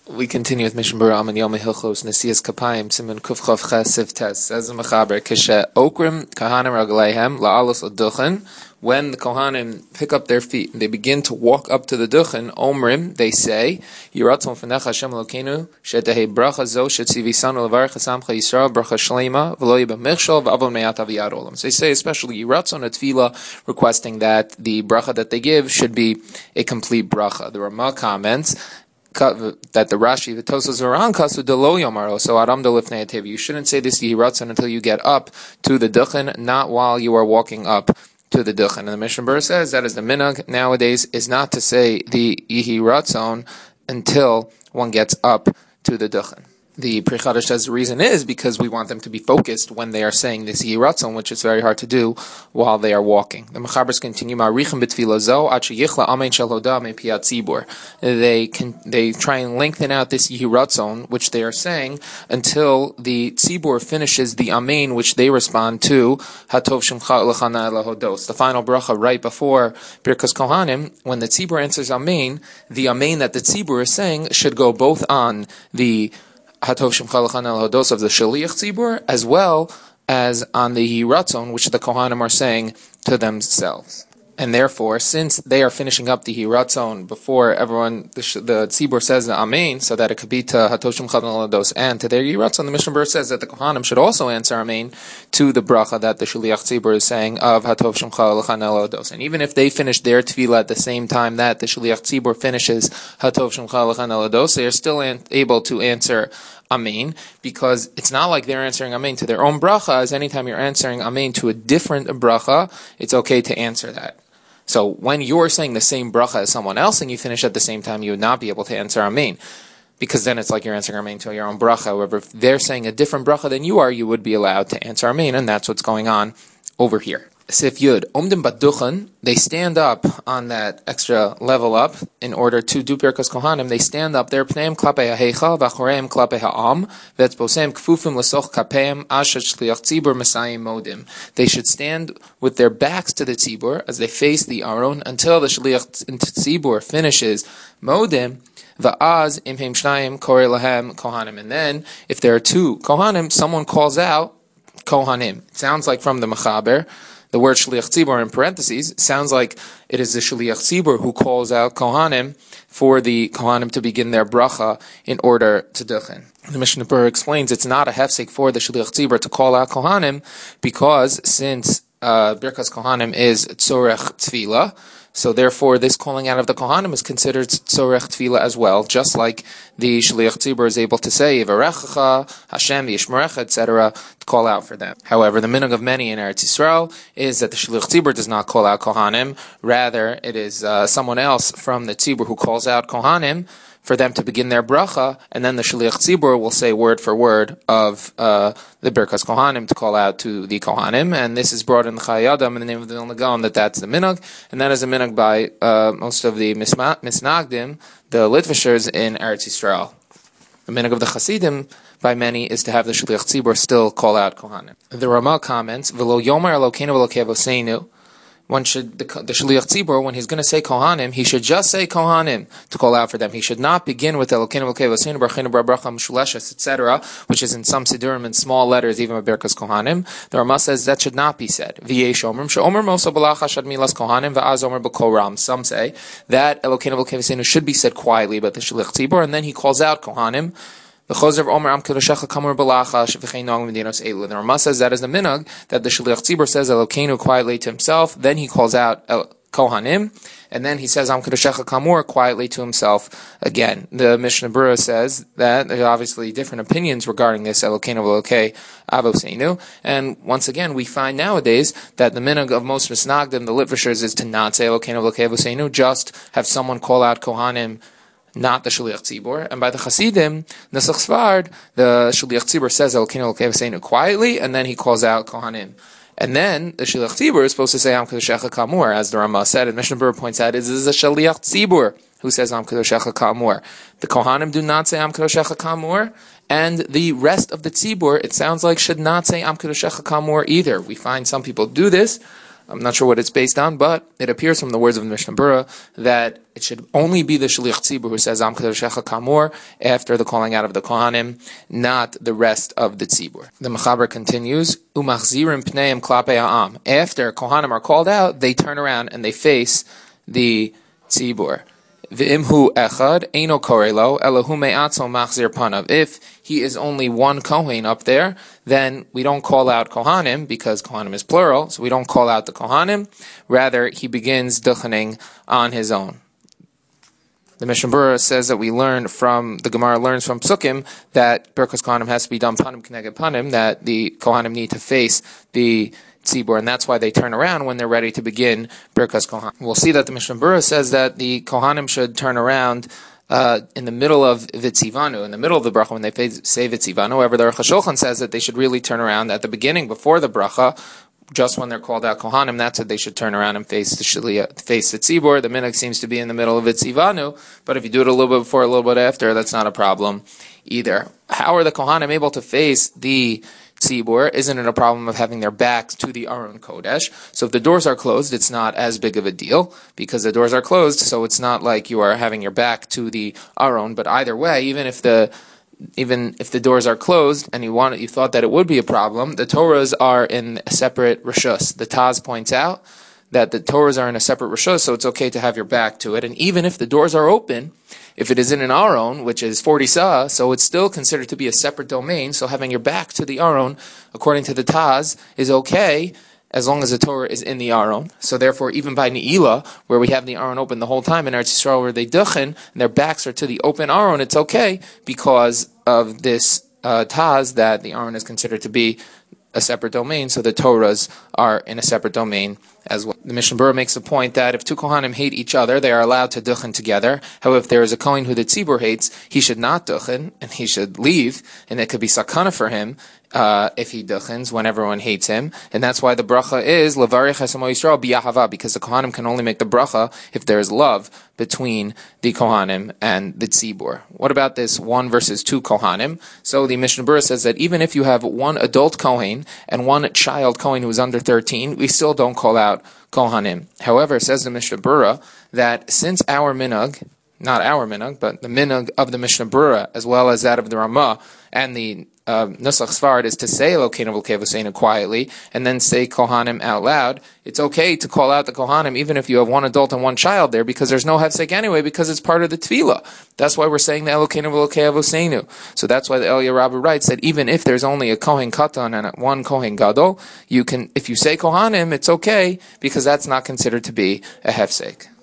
We continue with Mishnah Berurah and Yom Hilchos Nesias Kapayim Siman Kufchav Chesiv Tes. Says the Mechaber, Kishe Okrim Kahanim Ragleihem La'alos Aduchen. When the Kohanim pick up their feet and they begin to walk up to the Duchen, Omrim, they say, Yiratzon Fenecha Hashem Elokeinu Shetehe Bracha Zo Shetzivisanu Levarech Hasamcha Yisrael Bracha Shlema V'lo Yibam Michshol V'avon Meyat Aviyad Olam. So they say especially Yiratzon Atfila, requesting that the bracha that they give should be a complete bracha. The Ramah comments that the Rashi, the Tosas are on kasu delo yomaro. So aram delifnei atev. You shouldn't say this yihiratzon until you get up to the duchen, not while you are walking up to the duchen. And the Mishnah Berurah says that is the minhag nowadays, is not to say the yihiratzon until one gets up to the duchen. The Pri Chadash says the reason is because we want them to be focused when they are saying this yiratzon, which is very hard to do while they are walking. The Mechabers continue, they try and lengthen out this yiratzon, which they are saying, until the tzibur finishes the amen, which they respond to, hatov shemcha l'chana lahodos, the final bracha right before Birkas Kohanim. When the tzibur answers amen, the amen that the tzibur is saying should go both on the Hatov Shemcha L'chan El Hodos of the Shaliach Tzibur, as well as on the Yiratzon, which the Kohanim are saying to themselves. And therefore, since they are finishing up the Yiratzon before everyone, the Tzibur says the Amen, so that it could be to Hatov Shemcha El Hodos and to their Yiratzon, the Mishnah Berurah says that the Kohanim should also answer Amen to the bracha that the Shaliach Tzibur is saying of Hatov Shemcha L'chan El Hodos. And even if they finish their tefillah at the same time that the Shaliach Tzibur finishes Hatov Shemcha L'chan El Hodos, they are still able to answer Amen, because it's not like they're answering Amen to their own bracha, as anytime you're answering Amen to a different bracha, it's okay to answer that. So when you're saying the same bracha as someone else and you finish at the same time, you would not be able to answer Amen, because then it's like you're answering Amen to your own bracha. However, if they're saying a different bracha than you are, you would be allowed to answer Amen, and that's what's going on over here. Sif Yud, Omdim Baduchen, they stand up on that extra level up in order to do Birkas Kohanim. They stand up there, Pneim Klape HaHeicha, Vachoreim Klape HaAm, Vetzposem Kfufim L'soch Kapeim, Asher Shliach Tzibur Mesayim Modim. They should stand with their backs to the Tzibur as they face the Aron until the Shliach Tzibur finishes Modim. Va'az imhem shnayim korei lahem kohanim. And then, if there are two kohanim, someone calls out kohanim. It sounds like from the Mechaber, the word Shliach Tzibur in parentheses sounds like it is the Shliach Tzibur who calls out Kohanim for the Kohanim to begin their bracha in order to duchen. The Mishnah Berurah explains it's not a hefsek for the Shliach Tzibur to call out Kohanim, because since Birkas Kohanim is Tzorech Tefillah, so therefore this calling out of the Kohanim is considered Tzorech Tefillah as well, just like the Shliach Tzibur is able to say Yivarechecha, Hashem, Yishmerecha, etc., to call out for them. However, the minhag of many in Eretz Yisrael is that the Shliach Tzibur does not call out Kohanim, rather it is someone else from the Tzibur who calls out Kohanim for them to begin their bracha, and then the Shliach Tzibur will say word for word of the Birkas Kohanim to call out to the Kohanim, and this is brought in the Chayei Adam in the name of the Vilna Gaon that that's the minhag, and that is a minhag by most of the Misnagdim, the Litvishers in Eretz Yisrael. The minhag of the Chasidim by many is to have the Shliach Tzibur still call out Kohanim. The Ramah comments, V'lo Yomar Elokeinu V'lo Kevoseinu. One should, the Shliach Tzibur, when he's going to say Kohanim, he should just say Kohanim to call out for them. He should not begin with Elokeinu V'Kevoseinu Barachenu Bracha Mshuleshes, etc., which is in some Sidurim in small letters, even with Birkas Kohanim. The Ramah says that should not be said. V'yesh Omrim she'omer moso b'lacha shad milas Kohanim v'az omer b'kol ram. Some say that Elokeinu V'Kevoseinu should be said quietly by the Shliach Tzibur, and then he calls out Kohanim. The Ramah says that is the minhag, that the Shliach Tzibur says Elokeinu quietly to himself, then he calls out Kohanim, and then he says Am Kedushecha Kamur quietly to himself again. The Mishnah Berurah says that there are obviously different opinions regarding this Elokeinu V'Elokei Avoseinu, and once again we find nowadays that the minhag of most Misnagdim, the Litvishers, is to not say Elokeinu V'Elokei Avoseinu, just have someone call out Kohanim, not the Shliach Tzibur. And by the Chasidim, Nesach Sfard, the Shliach Tzibur says Elokeinu V'Elokei Avoseinu quietly, and then he calls out Kohanim. And then the Shliach Tzibur is supposed to say Am Kedushecha Kamur, as the Ramah said, and Mishnah Berurah points out, this is a Shliach Tzibur who says Am Kedushecha Kamur. The Kohanim do not say Am Kedushecha Kamur, and the rest of the Tzibur, it sounds like, should not say Am Kedushecha Kamur either. We find some people do this, I'm not sure what it's based on, but it appears from the words of the Mishnah Berurah that it should only be the Shliach Tzibur who says Am Kadoshecha Kamor after the calling out of the Kohanim, not the rest of the Tzibur. The Mechaber continues, Umachzirim Pneim Klape Ha'am. After Kohanim are called out, they turn around and they face the Tzibur. V'imhu echad eino korelo elohu me'atzo machzir panav. If he is only one Kohen up there, then we don't call out Kohanim, because Kohanim is plural, so we don't call out the Kohanim. Rather, he begins duchening on his own. The Mishnah Berurah says that the Gemara learns from Psukim that Birkas Kohanim has to be done panim k'neged panim, that the Kohanim need to face the Tzibur, and that's why they turn around when they're ready to begin Birkas Kohanim. We'll see that the Mishnah Berurah says that the Kohanim should turn around in the middle of Vitzivanu, in the middle of the bracha when they say Vitzivanu. However, the Aruch HaShulchan says that they should really turn around at the beginning, before the bracha, just when they're called out Kohanim. That's what they should turn around and face the Tzibur. The minhag seems to be in the middle of Vitzivanu, but if you do it a little bit before, a little bit after, that's not a problem either. How are the Kohanim able to face the Tzibur? Isn't it a problem of having their backs to the Aron Kodesh? So if the doors are closed, it's not as big of a deal, because the doors are closed, so it's not like you are having your back to the Aron. But either way, even if the doors are closed and you thought that it would be a problem, the Torahs are in a separate rishus. The Taz points out that the Torahs are in a separate rishus, so it's okay to have your back to it. And even if the doors are open, if it is in an Aron, which is 40 sa'ah, so it's still considered to be a separate domain, so having your back to the Aron, according to the Taz, is okay, as long as the Torah is in the Aron. So therefore, even by Ne'ilah, where we have the Aron open the whole time, in Eretz Yisrael where they duchen, and their backs are to the open Aron, it's okay, because of this Taz, that the Aron is considered to be a separate domain, so the Torahs are in a separate domain as well. The Mishnah Berurah makes the point that if two Kohanim hate each other, they are allowed to duchen together. However, if there is a Kohen who the Tzibur hates, he should not duchen, and he should leave, and it could be sakana for him if he duchens when everyone hates him. And that's why the bracha is levarich Amo Yisrael biyahava, because the Kohanim can only make the bracha if there is love between the Kohanim and the Tzibur. What about this 1 versus 2 Kohanim? So the Mishnah Berurah says that even if you have one adult Kohen and one child Kohen who is under 13, we still don't call out Kohanim. However, says the Mishnah Berurah that since our minhag, not our minhag, but the minhag of the Mishnah Berurah, as well as that of the Ramah and the Nusach Sfard, is to say Elokeinu v'Kevoseinu quietly and then say Kohanim out loud. It's okay to call out the Kohanim even if you have one adult and one child there, because there's no hefsek anyway, because it's part of the tefillah. That's why we're saying the Elokeinu v'Kevoseinu. So that's why the Eliyahu Rabbah writes that even if there's only a Kohen Katan and one Kohen Gadol, you can, if you say Kohanim, it's okay, because that's not considered to be a hefsek.